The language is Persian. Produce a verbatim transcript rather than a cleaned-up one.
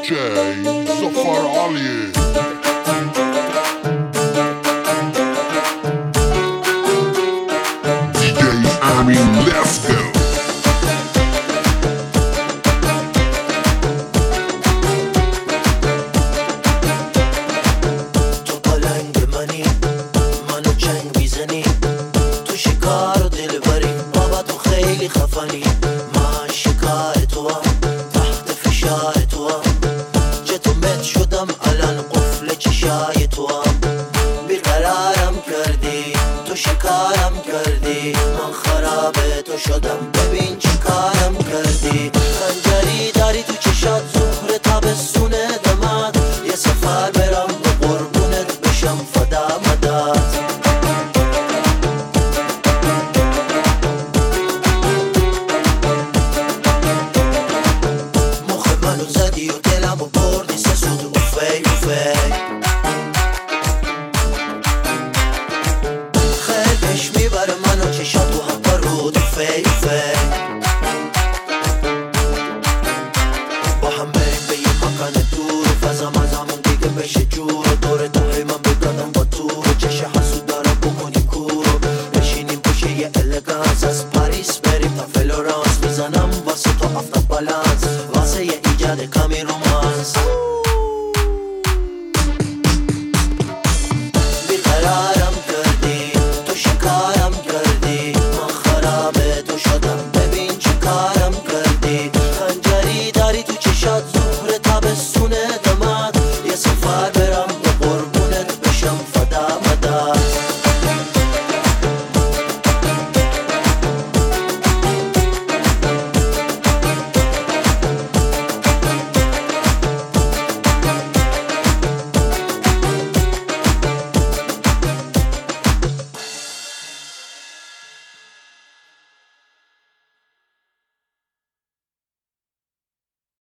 جی ظفر علی. دی جی امین let's go. تو پلنگ منی منو چنگ میزنی، تو شکار و دلبری بابا تو خیلی خفنی. من شکار تو هم تحت فشار تو هم، چطور مت شدم الان قفل چشای تو هم. بیقرارم کردی تو شکارم کردی، من خرابه تو شدم ببین چی کارم کردی. خنجری داری تو چشات ظهر تابستون دمت، یه سفر برم به قربونت بشم فدا مدد. مخ منو زدی و دلمو بردی سه سود اوفی اوفی. خیل پیش میبره منو چشات و حقا رو اوفی اوفی. با هم بریم به یه مکان دور و فضا مزمون دیگه بشه جور و دور داری من بگردم با تو و چشه حسود دارم بکنی کور و بشینیم پشه یه الگانس. از پاریس بریم تا فلورانس، میزنم واسه تو افتا بالانس واسه یه ایجاد کامیرون